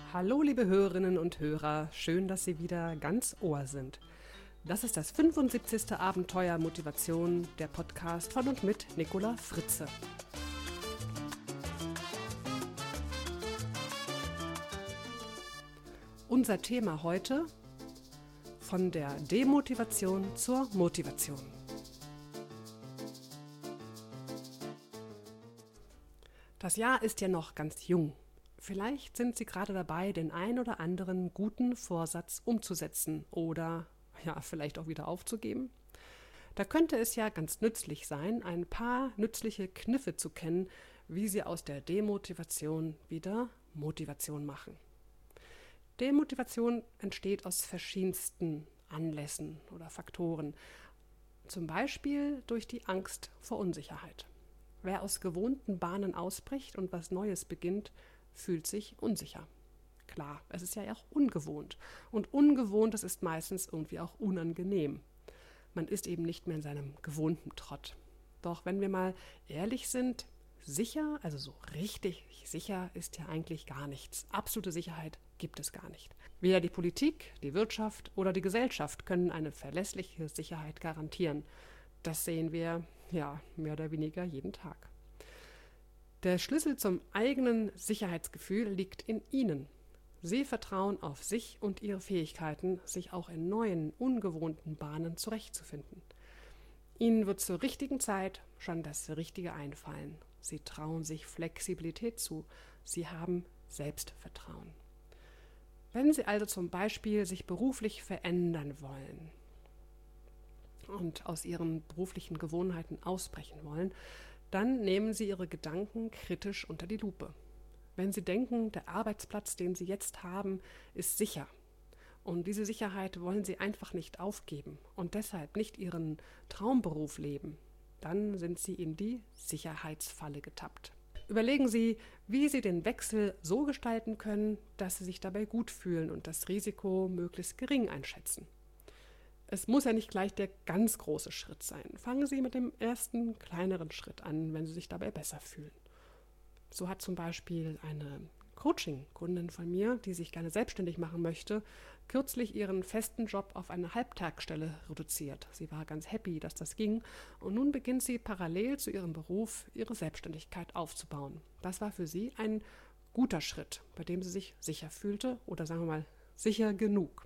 Hallo liebe Hörerinnen und Hörer, schön, dass Sie wieder ganz Ohr sind. Das ist das 75. Abenteuer Motivation, der Podcast von und mit Nicola Fritze. Unser Thema heute: von der Demotivation zur Motivation. Das Jahr ist ja noch ganz jung. Vielleicht sind Sie gerade dabei, den ein oder anderen guten Vorsatz umzusetzen oder vielleicht auch wieder aufzugeben. Da könnte es ja ganz nützlich sein, ein paar nützliche Kniffe zu kennen, wie Sie aus der Demotivation wieder Motivation machen. Demotivation entsteht aus verschiedensten Anlässen oder Faktoren. Zum Beispiel durch die Angst vor Unsicherheit. Wer aus gewohnten Bahnen ausbricht und was Neues beginnt, fühlt sich unsicher. Klar, es ist ja auch ungewohnt. Und Ungewohntes ist meistens irgendwie auch unangenehm. Man ist eben nicht mehr in seinem gewohnten Trott. Doch wenn wir mal ehrlich sind, sicher, also so richtig sicher ist ja eigentlich gar nichts. Absolute Sicherheit gibt es gar nicht. Weder die Politik, die Wirtschaft oder die Gesellschaft können eine verlässliche Sicherheit garantieren. Das sehen wir mehr oder weniger jeden Tag. Der Schlüssel zum eigenen Sicherheitsgefühl liegt in Ihnen. Sie vertrauen auf sich und Ihre Fähigkeiten, sich auch in neuen, ungewohnten Bahnen zurechtzufinden. Ihnen wird zur richtigen Zeit schon das Richtige einfallen. Sie trauen sich Flexibilität zu. Sie haben Selbstvertrauen. Wenn Sie also zum Beispiel sich beruflich verändern wollen und aus Ihren beruflichen Gewohnheiten ausbrechen wollen, dann nehmen Sie Ihre Gedanken kritisch unter die Lupe. Wenn Sie denken, der Arbeitsplatz, den Sie jetzt haben, ist sicher und diese Sicherheit wollen Sie einfach nicht aufgeben und deshalb nicht Ihren Traumberuf leben, dann sind Sie in die Sicherheitsfalle getappt. Überlegen Sie, wie Sie den Wechsel so gestalten können, dass Sie sich dabei gut fühlen und das Risiko möglichst gering einschätzen. Es muss ja nicht gleich der ganz große Schritt sein. Fangen Sie mit dem ersten, kleineren Schritt an, wenn Sie sich dabei besser fühlen. So hat zum Beispiel eine Coaching-Kundin von mir, die sich gerne selbstständig machen möchte, kürzlich ihren festen Job auf eine Halbtagsstelle reduziert. Sie war ganz happy, dass das ging und nun beginnt sie parallel zu ihrem Beruf ihre Selbstständigkeit aufzubauen. Das war für sie ein guter Schritt, bei dem sie sich sicher fühlte oder sagen wir mal sicher genug.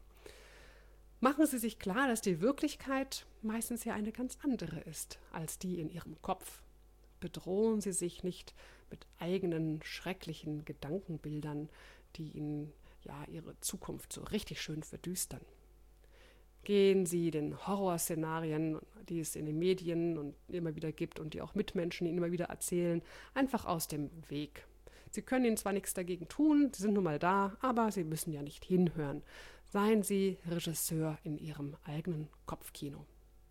Machen Sie sich klar, dass die Wirklichkeit meistens ja eine ganz andere ist als die in Ihrem Kopf. Bedrohen Sie sich nicht mit eigenen schrecklichen Gedankenbildern, die Ihnen Ihre Zukunft so richtig schön verdüstern. Gehen Sie den Horrorszenarien, die es in den Medien und immer wieder gibt und die auch Mitmenschen Ihnen immer wieder erzählen, einfach aus dem Weg. Sie können Ihnen zwar nichts dagegen tun, Sie sind nun mal da, aber Sie müssen ja nicht hinhören. Seien Sie Regisseur in Ihrem eigenen Kopfkino.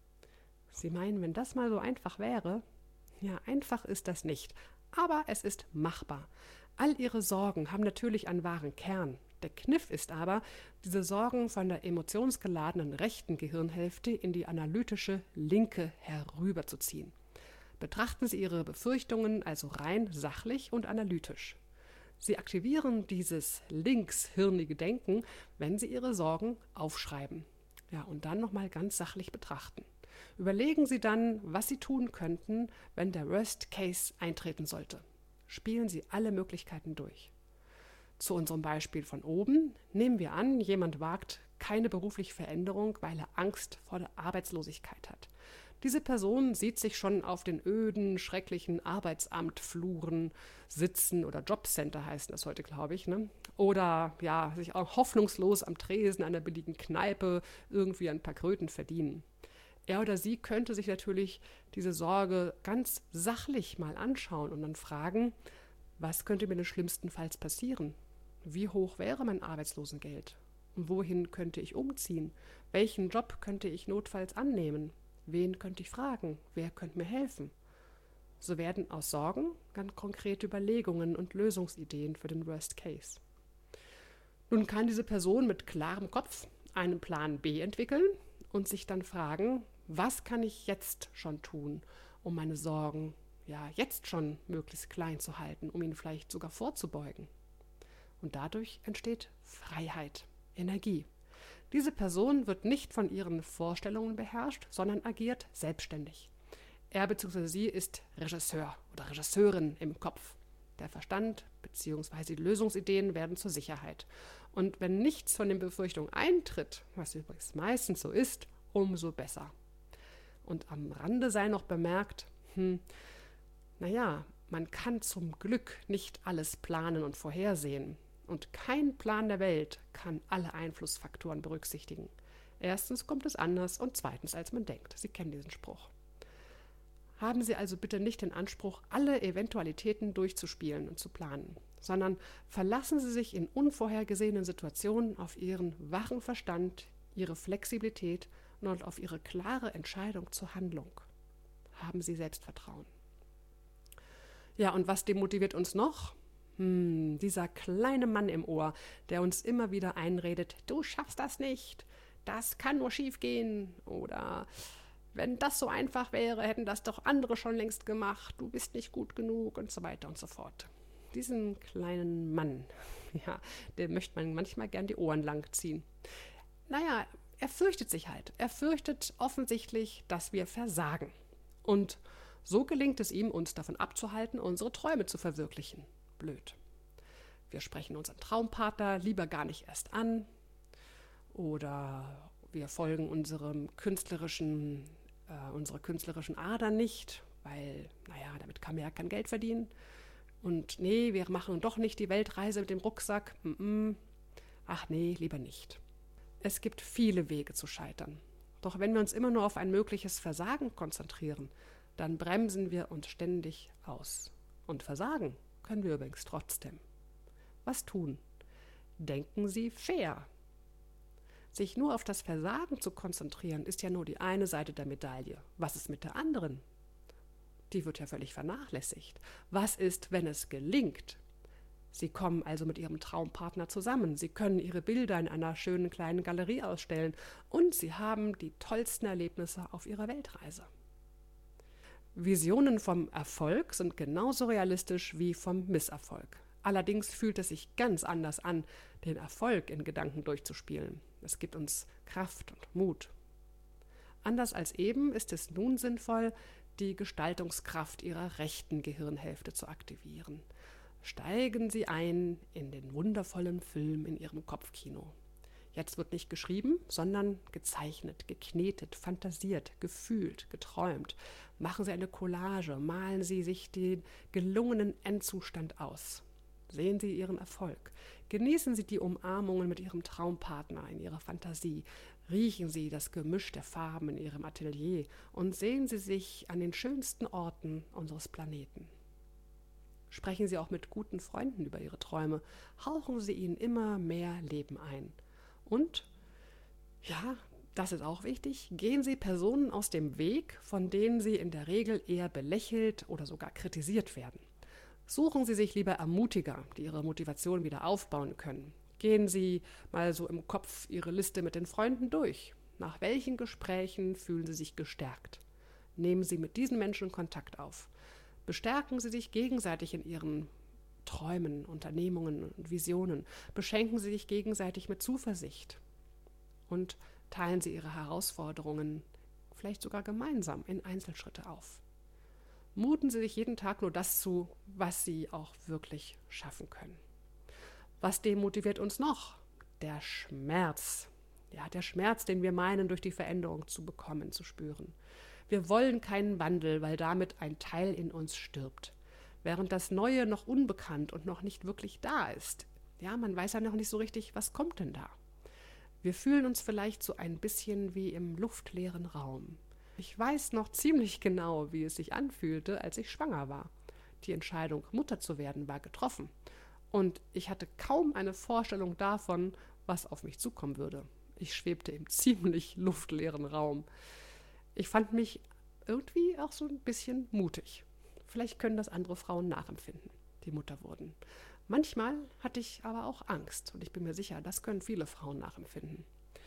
Sie meinen, wenn das mal so einfach wäre? Ja, einfach ist das nicht, aber es ist machbar. All Ihre Sorgen haben natürlich einen wahren Kern. Der Kniff ist aber, diese Sorgen von der emotionsgeladenen rechten Gehirnhälfte in die analytische linke herüberzuziehen. Betrachten Sie Ihre Befürchtungen also rein sachlich und analytisch. Sie aktivieren dieses linkshirnige Denken, wenn Sie Ihre Sorgen aufschreiben. Und dann nochmal ganz sachlich betrachten. Überlegen Sie dann, was Sie tun könnten, wenn der Worst Case eintreten sollte. Spielen Sie alle Möglichkeiten durch. Zu unserem Beispiel von oben nehmen wir an, jemand wagt keine berufliche Veränderung, weil er Angst vor der Arbeitslosigkeit hat. Diese Person sieht sich schon auf den öden, schrecklichen Arbeitsamtfluren sitzen oder Jobcenter heißen das heute, glaube ich, ne? Oder sich auch hoffnungslos am Tresen einer billigen Kneipe irgendwie ein paar Kröten verdienen. Er oder sie könnte sich natürlich diese Sorge ganz sachlich mal anschauen und dann fragen, was könnte mir denn schlimmstenfalls passieren? Wie hoch wäre mein Arbeitslosengeld? Und wohin könnte ich umziehen? Welchen Job könnte ich notfalls annehmen? Wen könnte ich fragen? Wer könnte mir helfen? So werden aus Sorgen ganz konkrete Überlegungen und Lösungsideen für den Worst Case. Nun kann diese Person mit klarem Kopf einen Plan B entwickeln und sich dann fragen, was kann ich jetzt schon tun, um meine Sorgen jetzt schon möglichst klein zu halten, um ihnen vielleicht sogar vorzubeugen. Und dadurch entsteht Freiheit, Energie. Diese Person wird nicht von ihren Vorstellungen beherrscht, sondern agiert selbstständig. Er bzw. sie ist Regisseur oder Regisseurin im Kopf. Der Verstand bzw. die Lösungsideen werden zur Sicherheit. Und wenn nichts von den Befürchtungen eintritt, was übrigens meistens so ist, umso besser. Und am Rande sei noch bemerkt, man kann zum Glück nicht alles planen und vorhersehen. Und kein Plan der Welt kann alle Einflussfaktoren berücksichtigen. Erstens kommt es anders und zweitens, als man denkt. Sie kennen diesen Spruch. Haben Sie also bitte nicht den Anspruch, alle Eventualitäten durchzuspielen und zu planen, sondern verlassen Sie sich in unvorhergesehenen Situationen auf Ihren wachen Verstand, Ihre Flexibilität und auf Ihre klare Entscheidung zur Handlung. Haben Sie Selbstvertrauen. Ja, und was demotiviert uns noch? Dieser kleine Mann im Ohr, der uns immer wieder einredet, du schaffst das nicht, das kann nur schief gehen oder wenn das so einfach wäre, hätten das doch andere schon längst gemacht, du bist nicht gut genug und so weiter und so fort. Diesen kleinen Mann, ja, dem möchte man manchmal gern die Ohren lang ziehen. Naja, er fürchtet sich halt. Er fürchtet offensichtlich, dass wir versagen. Und so gelingt es ihm, uns davon abzuhalten, unsere Träume zu verwirklichen. Blöd. Wir sprechen unseren Traumpartner lieber gar nicht erst an oder wir folgen unserer künstlerischen Ader nicht, weil, damit kann man ja kein Geld verdienen. Und nee, wir machen doch nicht die Weltreise mit dem Rucksack. Ach nee, lieber nicht. Es gibt viele Wege zu scheitern. Doch wenn wir uns immer nur auf ein mögliches Versagen konzentrieren, dann bremsen wir uns ständig aus. Und versagen können wir übrigens trotzdem. Was tun? Denken Sie fair. Sich nur auf das Versagen zu konzentrieren, ist ja nur die eine Seite der Medaille. Was ist mit der anderen? Die wird ja völlig vernachlässigt. Was ist, wenn es gelingt? Sie kommen also mit Ihrem Traumpartner zusammen. Sie können Ihre Bilder in einer schönen kleinen Galerie ausstellen und Sie haben die tollsten Erlebnisse auf Ihrer Weltreise. Visionen vom Erfolg sind genauso realistisch wie vom Misserfolg. Allerdings fühlt es sich ganz anders an, den Erfolg in Gedanken durchzuspielen. Es gibt uns Kraft und Mut. Anders als eben ist es nun sinnvoll, die Gestaltungskraft Ihrer rechten Gehirnhälfte zu aktivieren. Steigen Sie ein in den wundervollen Film in Ihrem Kopfkino. Jetzt wird nicht geschrieben, sondern gezeichnet, geknetet, fantasiert, gefühlt, geträumt. Machen Sie eine Collage, malen Sie sich den gelungenen Endzustand aus. Sehen Sie Ihren Erfolg. Genießen Sie die Umarmungen mit Ihrem Traumpartner in Ihrer Fantasie. Riechen Sie das Gemisch der Farben in Ihrem Atelier und sehen Sie sich an den schönsten Orten unseres Planeten. Sprechen Sie auch mit guten Freunden über Ihre Träume. Hauchen Sie ihnen immer mehr Leben ein. Und, ja, das ist auch wichtig, gehen Sie Personen aus dem Weg, von denen Sie in der Regel eher belächelt oder sogar kritisiert werden. Suchen Sie sich lieber Ermutiger, die Ihre Motivation wieder aufbauen können. Gehen Sie mal so im Kopf Ihre Liste mit den Freunden durch. Nach welchen Gesprächen fühlen Sie sich gestärkt? Nehmen Sie mit diesen Menschen Kontakt auf. Bestärken Sie sich gegenseitig in Ihren Träumen, Unternehmungen und Visionen. Beschenken Sie sich gegenseitig mit Zuversicht. Und teilen Sie Ihre Herausforderungen vielleicht sogar gemeinsam in Einzelschritte auf. Muten Sie sich jeden Tag nur das zu, was Sie auch wirklich schaffen können. Was demotiviert uns noch? Der Schmerz. Ja, der Schmerz, den wir meinen, durch die Veränderung zu bekommen, zu spüren. Wir wollen keinen Wandel, weil damit ein Teil in uns stirbt. Während das Neue noch unbekannt und noch nicht wirklich da ist. Ja, man weiß ja noch nicht so richtig, was kommt denn da? Wir fühlen uns vielleicht so ein bisschen wie im luftleeren Raum. Ich weiß noch ziemlich genau, wie es sich anfühlte, als ich schwanger war. Die Entscheidung, Mutter zu werden, war getroffen. Und ich hatte kaum eine Vorstellung davon, was auf mich zukommen würde. Ich schwebte im ziemlich luftleeren Raum. Ich fand mich irgendwie auch so ein bisschen mutig. Vielleicht können das andere Frauen nachempfinden, die Mutter wurden. Manchmal hatte ich aber auch Angst und ich bin mir sicher, das können viele Frauen nachempfinden.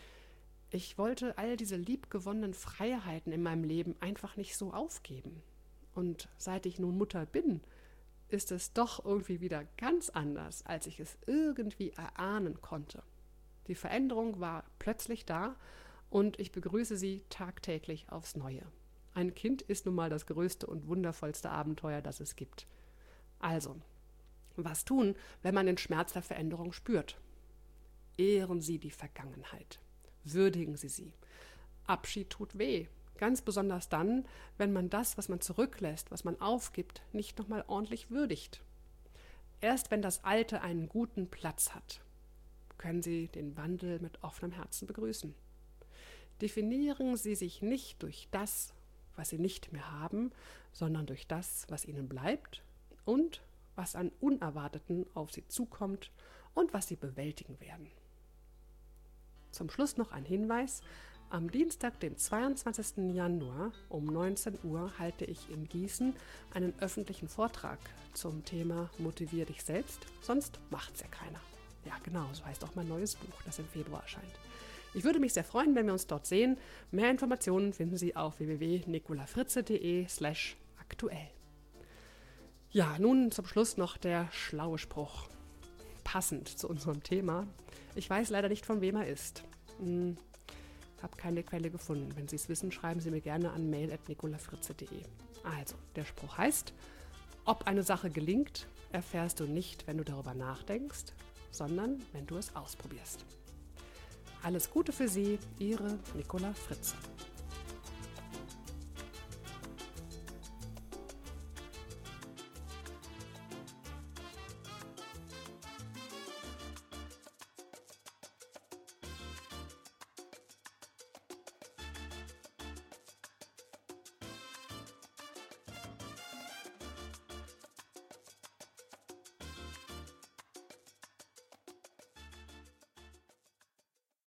Ich wollte all diese liebgewonnenen Freiheiten in meinem Leben einfach nicht so aufgeben. Und seit ich nun Mutter bin, ist es doch irgendwie wieder ganz anders, als ich es irgendwie erahnen konnte. Die Veränderung war plötzlich da und ich begrüße sie tagtäglich aufs Neue. Ein Kind ist nun mal das größte und wundervollste Abenteuer, das es gibt. Also, was tun, wenn man den Schmerz der Veränderung spürt? Ehren Sie die Vergangenheit. Würdigen Sie sie. Abschied tut weh. Ganz besonders dann, wenn man das, was man zurücklässt, was man aufgibt, nicht nochmal ordentlich würdigt. Erst wenn das Alte einen guten Platz hat, können Sie den Wandel mit offenem Herzen begrüßen. Definieren Sie sich nicht durch das, was Sie nicht mehr haben, sondern durch das, was Ihnen bleibt und was an Unerwarteten auf Sie zukommt und was Sie bewältigen werden. Zum Schluss noch ein Hinweis. Am Dienstag, den 22. Januar um 19 Uhr halte ich in Gießen einen öffentlichen Vortrag zum Thema Motivier dich selbst, sonst macht's ja keiner. Ja genau, so heißt auch mein neues Buch, das im Februar erscheint. Ich würde mich sehr freuen, wenn wir uns dort sehen. Mehr Informationen finden Sie auf www.nicolafritze.de/aktuell. Ja, nun zum Schluss noch der schlaue Spruch. Passend zu unserem Thema. Ich weiß leider nicht, von wem er ist. Habe keine Quelle gefunden. Wenn Sie es wissen, schreiben Sie mir gerne an mail@nicolafritze.de. Also, der Spruch heißt: Ob eine Sache gelingt, erfährst du nicht, wenn du darüber nachdenkst, sondern wenn du es ausprobierst. Alles Gute für Sie, Ihre Nicola Fritze.